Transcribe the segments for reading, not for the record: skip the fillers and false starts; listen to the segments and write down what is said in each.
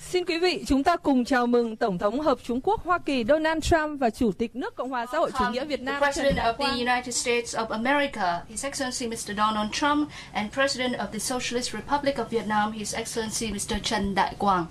Xin quý vị, chúng ta cùng chào mừng Tổng thống Hợp Trung Quốc Hoa Kỳ Donald Trump và Chủ tịch nước Cộng hòa xã hội chủ nghĩa Việt Nam The President of the United States of America, His Excellency Mr. Donald Trump, and President of the Socialist Republic of Vietnam, His Excellency Mr. Trần Đại Quang.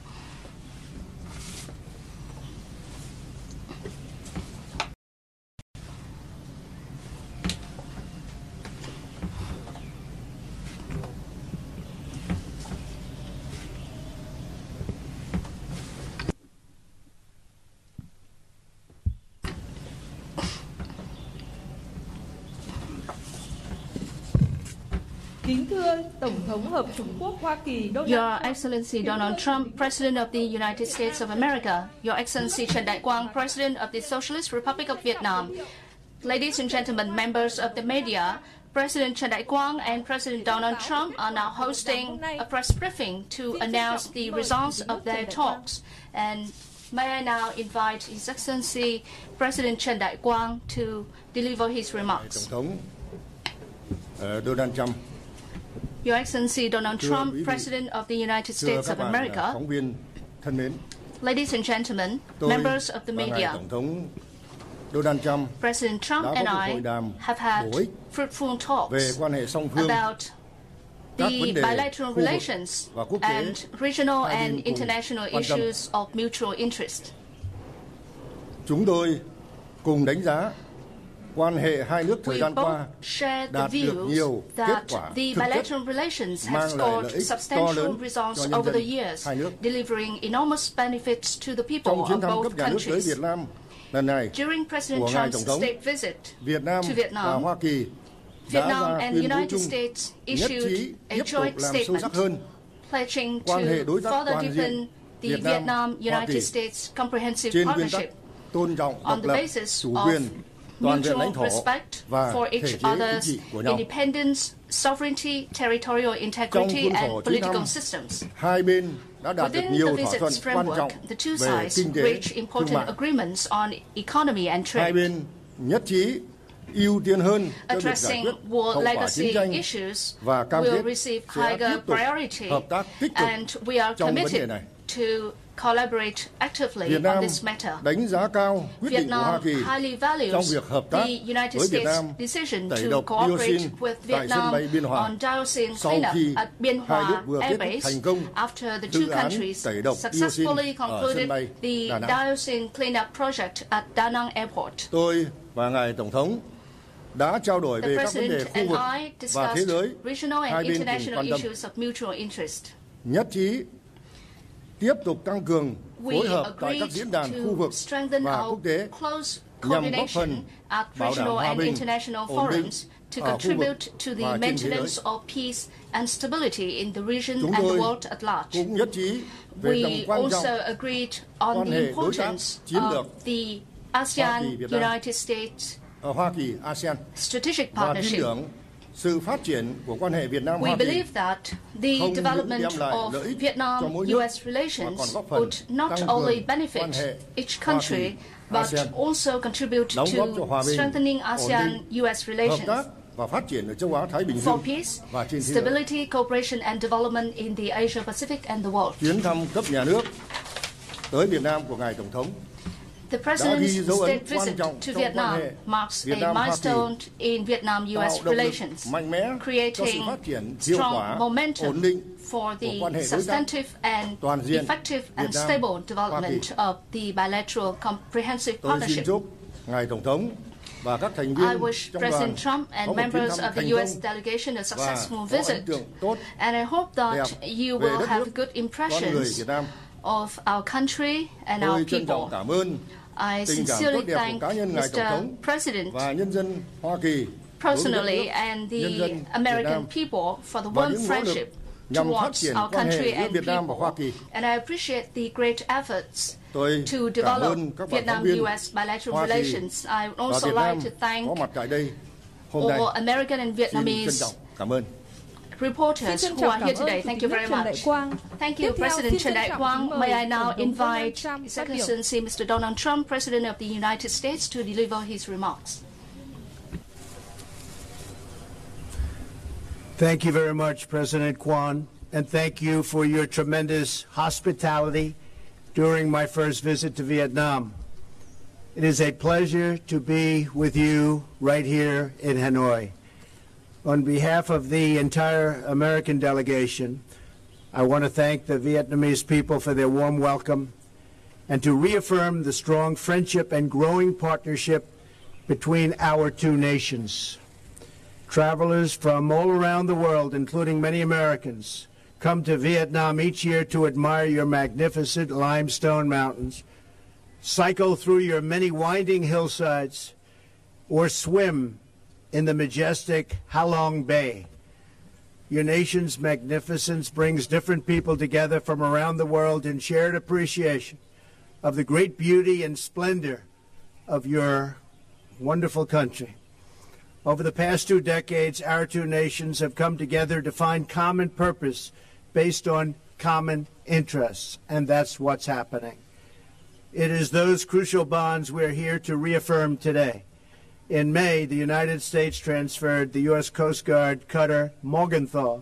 Kính thưa Tổng thống Hợp Trung Quốc Hoa Kỳ Donald Your Excellency Donald Trump, President of the United States of America, Your Excellency Trần Đại Quang, President of the Socialist Republic of Vietnam, ladies and gentlemen, members of the media, President Trần Đại Quang and President Donald Trump are now hosting a press briefing to announce the results of their talks. And may I now invite His Excellency President Trần Đại Quang to deliver his remarks. Tổng thống Donald Trump. Your Excellency Donald Trump, President of the United States of America, ladies and gentlemen, members of the media, President Trump and I have had fruitful talks about the bilateral relations and regional and international issues of mutual interest. Chúng tôi cùng đánh giá quan hệ hai nước thời gian qua đạt được nhiều kết quả thực chất mang lại lợi ích to lớn cho nhân dân hai nước. Trong chuyến thăm cấp nhà nước tới Việt Nam lần này của ngài Tổng thống, Việt Nam và Hoa Kỳ đã ra tuyên bố chung nhất trí tiếp tục làm sâu sắc hơn quan hệ đối tác toàn diện Việt Nam-Hoa Kỳ trên nguyên tắc tôn trọng độc lập, chủ quyền, mutual respect for each other's independence, sovereignty, territorial integrity, and political systems. Within the visit's framework, the two sides reached important agreements on economy and trade. Addressing war legacy issues will receive higher priority, and we are committed to collaborate actively on this matter. Vietnam highly values the United States' decision to cooperate with Vietnam on dioxin cleanup at Biên Hòa Air Base after the two countries successfully concluded the dioxin cleanup project at Da Nang Airport. Tôi và ngài Tổng thống đã trao đổi về các vấn đề khu vực và thế giới hai bên cùng quan tâm. Nhất trí tiếp tục tăng cường phối hợp tại các diễn đàn khu vực và quốc tế nhằm góp phần bảo đảm hòa bình, ổn định to contribute to the maintenance of peace and stability in the region and the world at large. We also agreed on the importance of the ASEAN-United States strategic partnership. We believe that the development of Vietnam-US relations would not only benefit each country, but also contribute to strengthening ASEAN-US relations for peace, stability, cooperation and development in the Asia-Pacific and the world. Chuyến thăm cấp nhà nước tới Việt Nam của ngài Tổng thống The President's state visit to Vietnam marks a milestone in Vietnam-US relations, creating strong momentum for the substantive and effective and stable development of the bilateral comprehensive partnership. I wish President Trump and members of the U.S. delegation a successful visit, and I hope that you will have good impressions of our country and our people. I sincerely thank Mr. President personally and the American people for the warm friendship towards our country and people, and I appreciate the great efforts to develop Vietnam-US bilateral relations. I would also like to thank all American and Vietnamese reporters who are here today. Thank you very much. Thank you, President Trần Đại Quang. May I now invite His Excellency Mr. Donald Trump, President of the United States, to deliver his remarks. Thank you very much, President Quan, and thank you for your tremendous hospitality during my first visit to Vietnam. It is a pleasure to be with you right here in Hanoi. On behalf of the entire American delegation, I want to thank the Vietnamese people for their warm welcome and to reaffirm the strong friendship and growing partnership between our two nations. Travelers from all around the world, including many Americans, come to Vietnam each year to admire your magnificent limestone mountains, cycle through your many winding hillsides, or swim in the majestic Ha Long Bay. Your nation's magnificence brings different people together from around the world in shared appreciation of the great beauty and splendor of your wonderful country. Over the past 2 decades, our two nations have come together to find common purpose based on common interests, and that's what's happening. It is those crucial bonds we're here to reaffirm today. In May, the United States transferred the U.S. Coast Guard cutter Morgenthau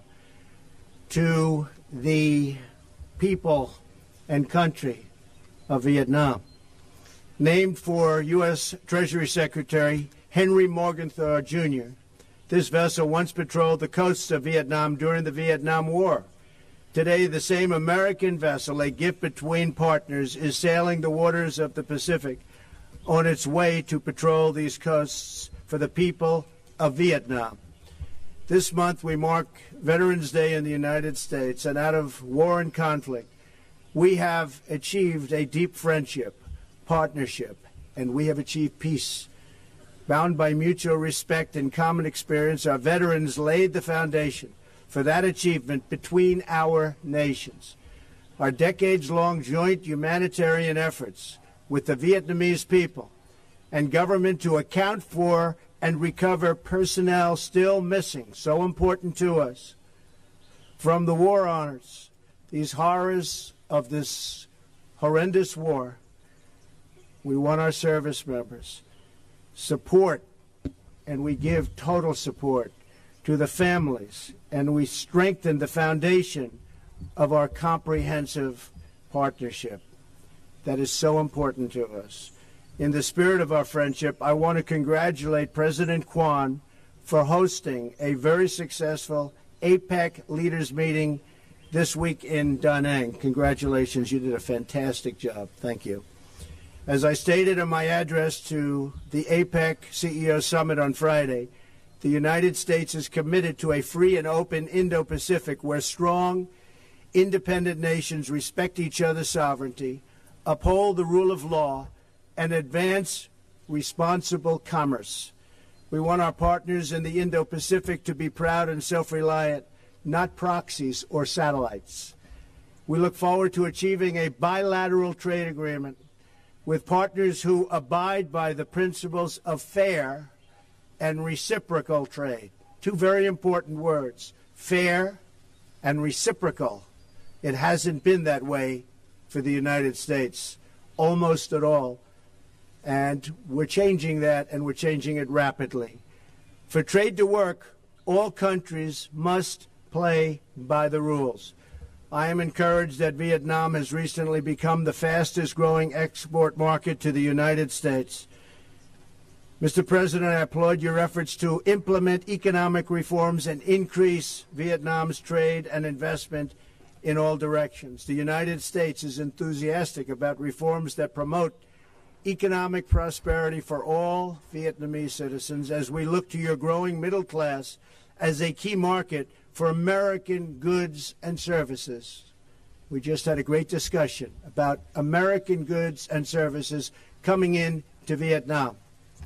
to the people and country of Vietnam. Named for U.S. Treasury Secretary Henry Morgenthau, Jr., this vessel once patrolled the coasts of Vietnam during the Vietnam War. Today, the same American vessel, a gift between partners, is sailing the waters of the Pacific on its way to patrol these coasts for the people of Vietnam. This month we mark Veterans Day in the United States, and out of war and conflict, we have achieved a deep friendship, partnership, and we have achieved peace. Bound by mutual respect and common experience, our veterans laid the foundation for that achievement between our nations. Our decades-long joint humanitarian efforts with the Vietnamese people and government to account for and recover personnel still missing, so important to us. From the war honors, these horrors of this horrendous war, we want our service members support, and we give total support to the families, and we strengthen the foundation of our comprehensive partnership that is so important to us. In the spirit of our friendship, I want to congratulate President Quan for hosting a very successful APEC leaders meeting this week in Da Nang. Congratulations, you did a fantastic job. Thank you. As I stated in my address to the APEC CEO Summit on Friday, the United States is committed to a free and open Indo-Pacific where strong, independent nations respect each other's sovereignty, uphold the rule of law, and advance responsible commerce. We want our partners in the Indo-Pacific to be proud and self-reliant, not proxies or satellites. We look forward to achieving a bilateral trade agreement with partners who abide by the principles of fair and reciprocal trade. Two very important words, fair and reciprocal. It hasn't been that way for the United States almost at all. And we're changing that, and we're changing it rapidly. For trade to work, all countries must play by the rules. I am encouraged that Vietnam has recently become the fastest growing export market to the United States. Mr. President, I applaud your efforts to implement economic reforms and increase Vietnam's trade and investment in all directions. The United States is enthusiastic about reforms that promote economic prosperity for all Vietnamese citizens as we look to your growing middle class as a key market for American goods and services. We just had a great discussion about American goods and services coming in to Vietnam.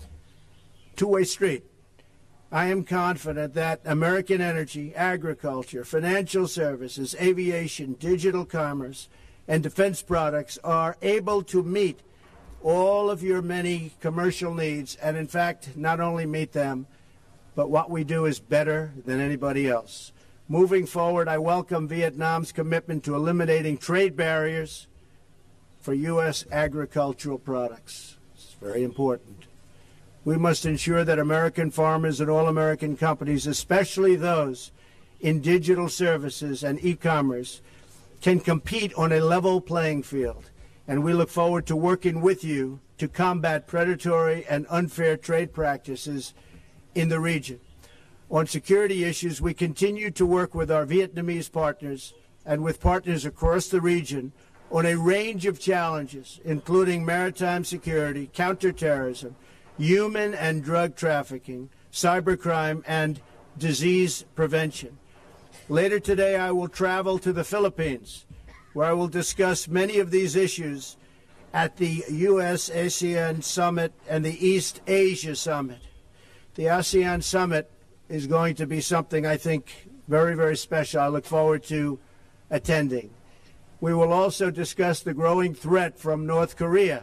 Two-way street. I am confident that American energy, agriculture, financial services, aviation, digital commerce, and defense products are able to meet all of your many commercial needs, and in fact, not only meet them, but what we do is better than anybody else. Moving forward, I welcome Vietnam's commitment to eliminating trade barriers for U.S. agricultural products. It's very important. We must ensure that American farmers and all American companies, especially those in digital services and e-commerce, can compete on a level playing field and we look forward to working with you to combat predatory and unfair trade practices in the region. On security issues, we continue to work with our Vietnamese partners and with partners across the region on a range of challenges, including maritime security, counterterrorism, human and drug trafficking, cybercrime, and disease prevention. Later today, I will travel to the Philippines, where I will discuss many of these issues at the U.S.-ASEAN Summit and the East Asia Summit. The ASEAN Summit is going to be something I think very, very special. I look forward to attending. We will also discuss the growing threat from North Korea.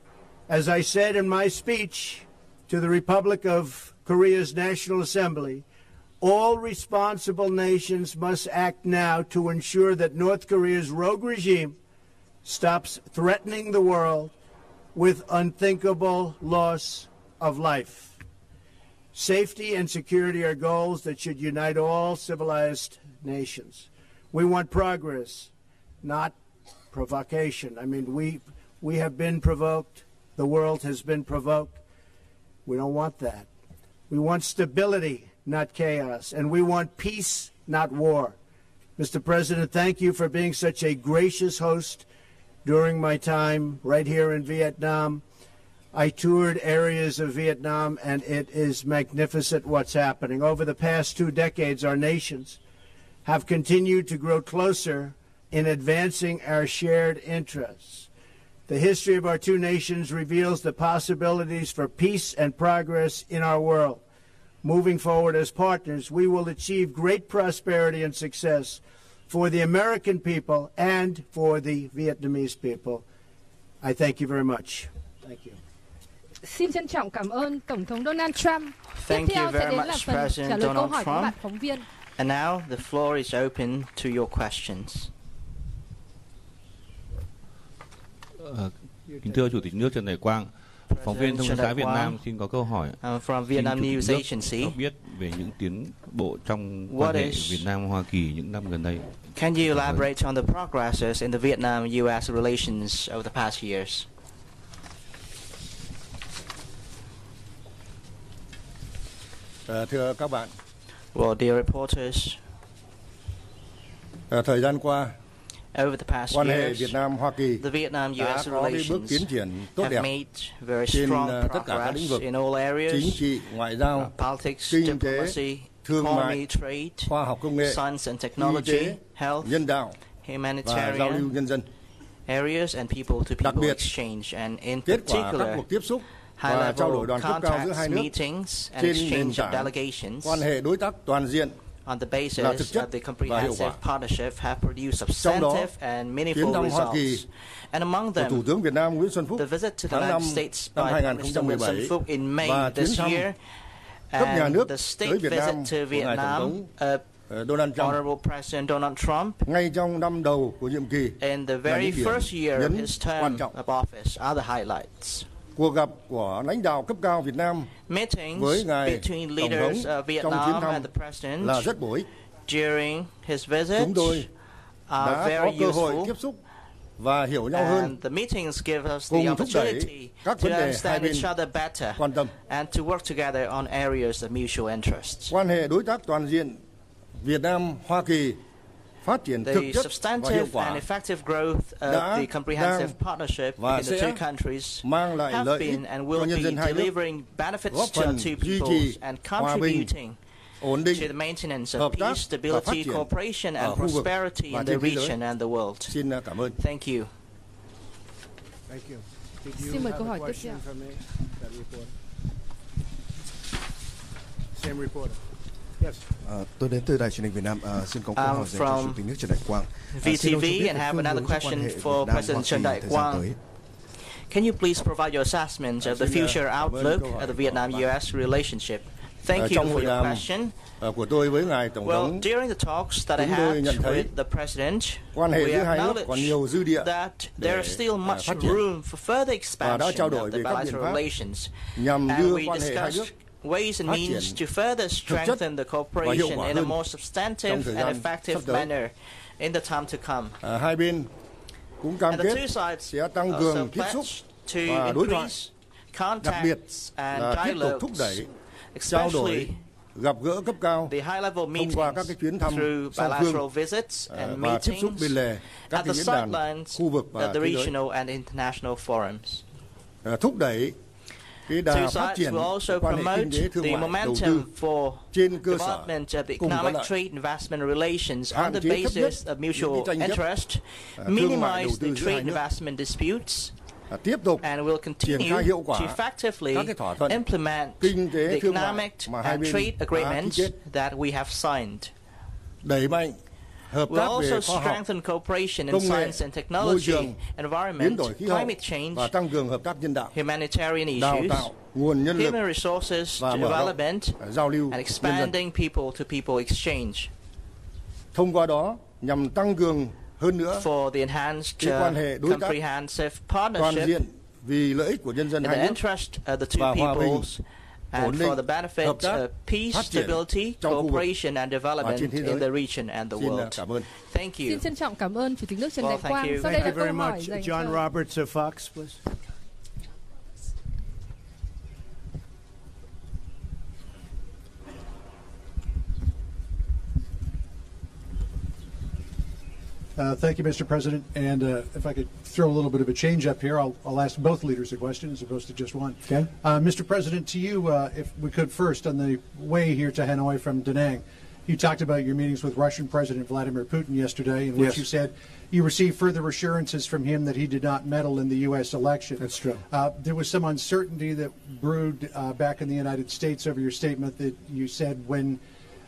As I said in my speech to the Republic of Korea's National Assembly, all responsible nations must act now to ensure that North Korea's rogue regime stops threatening the world with unthinkable loss of life. Safety and security are goals that should unite all civilized nations. We want progress, not provocation. I mean, we have been provoked. The world has been provoked. We don't want that. We want stability, not chaos. And we want peace, not war. Mr. President, thank you for being such a gracious host during my time right here in Vietnam. I toured areas of Vietnam, and it is magnificent what's happening. Over the past 2 decades, our nations have continued to grow closer in advancing our shared interests. The history of our 2 nations reveals the possibilities for peace and progress in our world. Moving forward as partners, we will achieve great prosperity and success for the American people and for the Vietnamese people. I thank you very much. Thank you. Xin trân trọng cảm ơn Tổng thống Donald Trump. Thank you very much, President Donald Trump. Phóng viên. And now the floor is open to your questions. Kính thưa Chủ tịch nước Trần Đại Quang, phóng viên Thông tấn xã Việt Nam xin có câu hỏi. From Vietnam News Agency. Cho biết về những tiến bộ trong quan hệ Việt Nam-Hoa Kỳ những năm gần đây. Can you elaborate on the progresses in the Vietnam-U.S. relations over the past years? Thưa các bạn, well, dear reporters, thời gian qua, over the past quan hệ years, Việt Nam-Hoa Kỳ the Vietnam-U.S. đã có bước tiến triển tốt have đẹp made very trên strong tất cả các lĩnh vực progress in all areas, chính trị, ngoại giao, politics, kinh tế, diplomacy, thương economy, mại, trade, khoa học công nghệ, science and y technology, tế, health, nhân đạo và humanitarian giao lưu nhân dân. areas and people-to-people Đặc biệt, exchange, and in kết quả các particular, cuộc tiếp xúc và trao đổi high-level đoàn cấp cao giữa hai contacts, nước meetings, and trên nền exchange of tảng delegations quan hệ đối tác toàn diện on the basis là thực chất of the và hiệu comprehensive quả. partnership have produced Trong đó, substantive and chuyến meaningful thăm Hoa Kỳ results. And among của Thủ them, tướng Việt Nam Nguyễn Xuân Phúc the visit to the tháng 5 United States năm by Mr. Nguyễn 2017 Xuân Phúc in May và chuyến this thăm year, cấp nhà nước and the state tới Việt visit Nam to của ngài Vietnam Tổng of thống Donald Trump Honorable President Donald Trump ngay trong năm đầu của nhiệm kỳ in the là very những điểm first year of nhấn his quan term trọng. of office are the highlights. Cuộc gặp của lãnh đạo cấp cao Việt Nam Meetings với ngài between Tổng leaders thống of trong chuyến Vietnam thăm and the President là rất bổ ích. during his visit Chúng tôi are đã có very cơ hội useful, tiếp xúc và hiểu nhau hơn, and the meetings give us the cùng thúc đẩy opportunity các to vấn đề hai understand bên each other better quan tâm. and to work together on areas of mutual interest. Quan hệ đối tác toàn diện Việt Nam-Hoa Kỳ phát triển thực The chất và hiệu substantive quả and effective growth of đã, the comprehensive đang partnership và between the sẽ two countries mang lại have lợi ích been and cho will nhân be dân hai nước, delivering benefits góp to our phần two duy peoples trì and hòa bình, contributing ổn to định, the maintenance of hợp tác peace, và phát stability, triển cooperation ở and khu vực prosperity và in the trên thế giới. region and the world. Xin cảm ơn. Thank you. Thank you. Xin mời câu hỏi tiếp theo. Same reporter. Yes. Tôi đến từ Đài truyền hình Việt Nam. Xin có câu hỏi dành cho Chủ tịch nước Trần Đại Quang. VTV and have another question for President Trần Đại Quang. Can you please provide your assessment of the future outlook of the Vietnam-U.S. relationship? Thank you for your question. Của tôi với ngài Tổng Well, thống, during the talks that I chúng tôi had nhận thấy with the President, quan hệ we giữa hai nước còn nhiều dư địa acknowledge that there is still much phát triển room for further expansion trao of đổi the về các biện bilateral pháp relations. nhằm And đưa we quan hệ hai nước discussed ways and phát means triển to further strengthen the cooperation quả in a hơn more substantive trong thời and gian effective sắp tới. manner in the time to come. Hai bên cũng cam kết sẽ tăng cường tiếp xúc và đối thoại, đặc biệt là tiếp tục thúc đẩy trao đổi, gặp gỡ cấp cao thông qua các cái chuyến thăm song phương và tiếp xúc bên lề các cái diễn đàn khu vực và thế giới, thúc đẩy cái đà phát triển quan hệ kinh tế thương mại đầu tư trên cơ sở cùng có lợi, hạn chế thấp nhất những tranh chấp thương mại đầu tư giữa hai nước, tiếp tục triển khai hiệu quả các cái thỏa thuận kinh tế thương mại mà hai bên đã ký kết, đẩy mạnh hợp tác về khoa học, công nghệ, môi trường, biến đổi khí hậu và tăng cường hợp tác nhân đạo, đào tạo nguồn nhân lực và mở rộng giao lưu nhân dân. Thông qua đó nhằm tăng cường hơn nữa cái quan hệ đối tác toàn diện vì lợi ích của nhân dân hai nước và hòa bình, ổn định, hợp tác, phát triển trong khu vực và trên thế giới. Xin cảm ơn. Xin trân trọng cảm ơn Chủ tịch nước Trần Đại Quang. Sau đây là câu hỏi dành cho John Roberts of Fox, please. Thank you, Mr. President. And if I could throw a little bit of a change up here, I'll ask both leaders a question as opposed to just one. Okay. Mr. President, to you, if we could first, on the way here to Hanoi from Da Nang, you talked about your meetings with Russian President Vladimir Putin yesterday, in which you said you received further assurances from him that he did not meddle in the U.S. election. That's true. There was some uncertainty that brewed back in the United States over your statement that you said when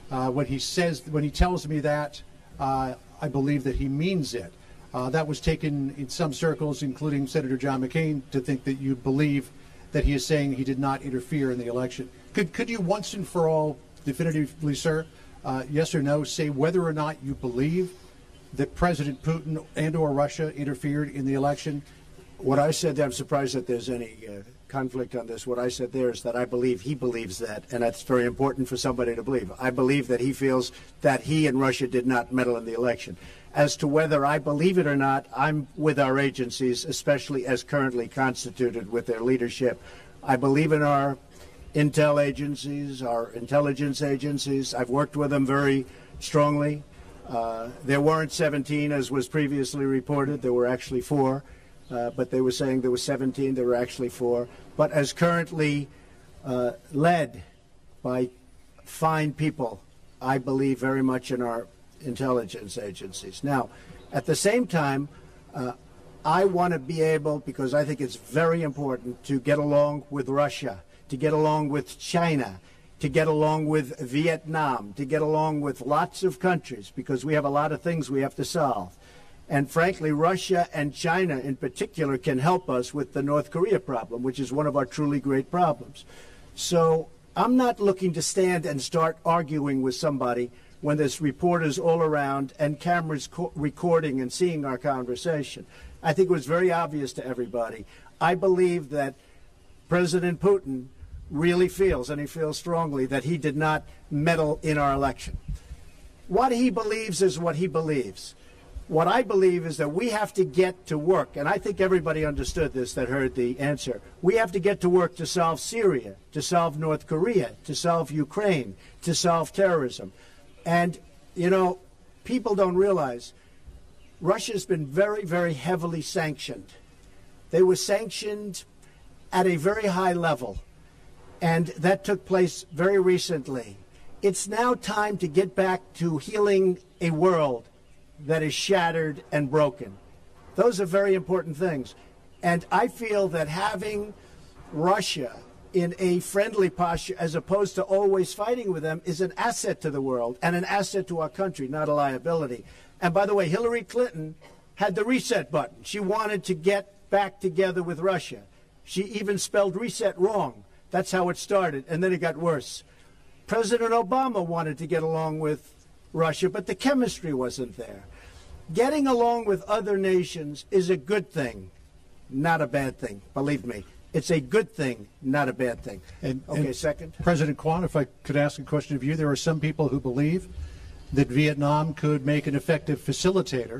he tells me that, I believe that he means it. That was taken in some circles, including Senator John McCain, to think that you believe that he is saying he did not interfere in the election. Could you once and for all, definitively, sir, yes or no, say whether or not you believe that President Putin and or Russia interfered in the election? What I said, I'm surprised that there's any conflict on this. What I said there is that I believe he believes that, and that's very important for somebody to believe. I believe that he feels that he and Russia did not meddle in the election. As to whether I believe it or not, I'm with our agencies, especially as currently constituted with their leadership. I believe in our intel agencies, our intelligence agencies. I've worked with them very strongly. There weren't 17, as was previously reported. There were actually 4. But they were saying there were 17. There were actually 4. But as currently led by fine people, I believe very much in our intelligence agencies. Now, at the same time, I want to be able, because I think it's very important, to get along with Russia, to get along with China, to get along with Vietnam, to get along with lots of countries, because we have a lot of things we have to solve. And frankly, Russia and China in particular can help us with the North Korea problem, which is one of our truly great problems. So I'm not looking to stand and start arguing with somebody when there's reporters all around and cameras recording and seeing our conversation. I think it was very obvious to everybody. I believe that President Putin really feels, and he feels strongly, that he did not meddle in our election. What he believes is what he believes. What I believe is that we have to get to work, and I think everybody understood this that heard the answer. We have to get to work to solve Syria, to solve North Korea, to solve Ukraine, to solve terrorism. And, you know, people don't realize Russia's been very, very heavily sanctioned. They were sanctioned at a very high level, and that took place very recently. It's now time to get back to healing a world that is shattered and broken. Those are very important things. And I feel that having Russia in a friendly posture as opposed to always fighting with them is an asset to the world and an asset to our country, not a liability. And by the way, Hillary Clinton had the reset button. She wanted to get back together with Russia. She even spelled reset wrong. That's how it started, and then it got worse. President Obama wanted to get along with Russia, but the chemistry wasn't there. Getting along with other nations is a good thing, not a bad thing. Believe me, it's a good thing, not a bad thing. And second. President Kwan, if I could ask a question of you, there are some people who believe that Vietnam could make an effective facilitator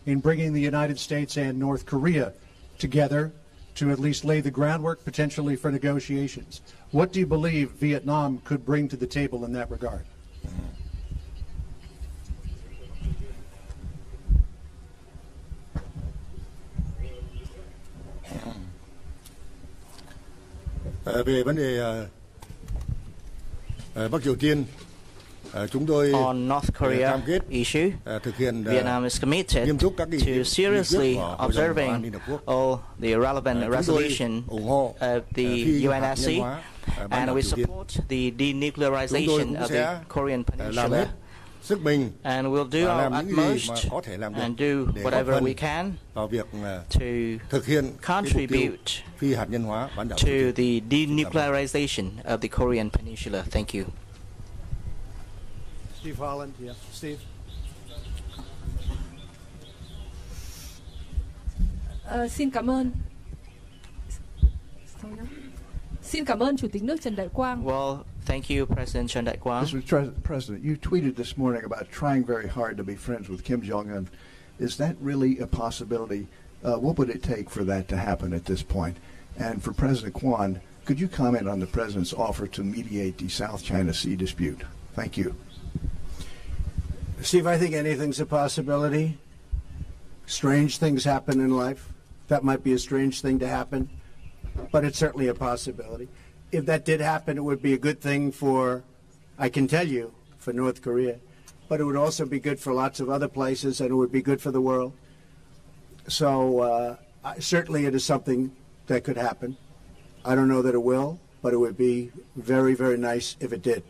in bringing the United States and North Korea together to at least lay the groundwork potentially for negotiations. What do you believe Vietnam could bring to the table in that regard? Về vấn đề Bắc Triều Tiên, chúng tôi on North Korea cam kết issue, thực hiện Vietnam is committed to seriously observing all the relevant resolutions of the UNSC, and we support the denuclearization of the Korean Peninsula. And we'll do our utmost and do whatever we can to contribute to the denuclearization of the Korean Peninsula. Thank you. Steve Holland, yeah. Steve. Xin cảm ơn. Xin cảm ơn Chủ tịch nước Trần Đại Quang. Well, thank you, President Trần Đại Quang. Mr. President, you tweeted this morning about trying very hard to be friends with Kim Jong-un. Is that really a possibility? What would it take for that to happen at this point? And for President Kwan, could you comment on the President's offer to mediate the South China Sea dispute? Thank you. Steve, I think anything's a possibility. Strange things happen in life. That might be a strange thing to happen, but it's certainly a possibility. If that did happen, it would be a good thing for, I can tell you, for North Korea, but it would also be good for lots of other places, and it would be good for the world. So certainly it is something that could happen. I don't know that it will, but it would be very, very nice if it did.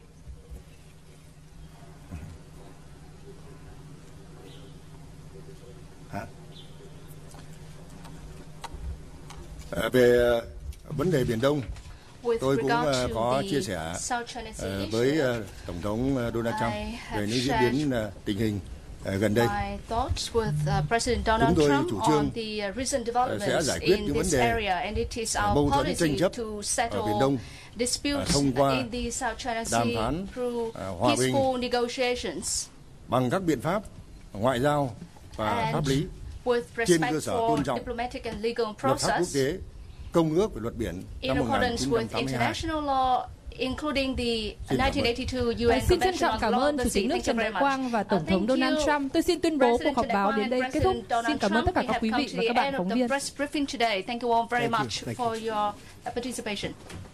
Về vấn đề Biển Đông, tôi cũng có chia sẻ với Tổng thống Donald Trump về những diễn biến tình hình gần đây. Chúng tôi chủ trương sẽ giải quyết những vấn đề mâu thuẫn tranh chấp ở Biển Đông thông qua đàm phán hòa bình bằng các biện pháp ngoại giao và pháp lý, trên cơ sở tôn trọng luật pháp quốc tế, Công ước về luật biển năm 1982. Including the 1982 UN Xin trân trọng cảm ơn Chủ tịch nước Trần Đại Quang và Tổng thống Donald Trump. Tôi xin tuyên bố cuộc họp báo đến đây kết thúc. Xin cảm ơn tất cả các quý vị và các bạn phóng viên. Thank you all very much for your participation.